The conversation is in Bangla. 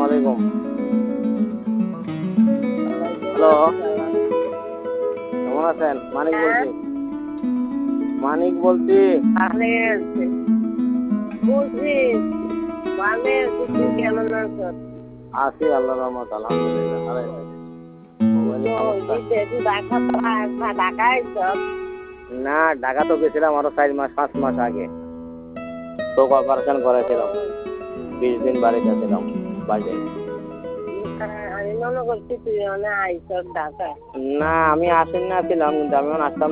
আলাইকুম। হ্যালো, কেমন আছেন? মানিক বলছি। মানিক বলছি। ভালো আছে বুঝি, ভালো আছি। তুই কেমন আছো? আছি আল্লাহর রহমত, আলহামদুলিল্লাহ। আরে ঢাকা আইছ? না, ঢাকা তো গেছিলাম আরো 4 মাস 5 মাস আগে। চোখ অপারেশন করেছিলাম, 20 দিন বাড়িতে ছিলাম বাইরে। আমি মনে করছি তুই অনেক আইছ ঢাকা। না, আমি আসেন না ছিলাম, কিন্তু আমি আসতাম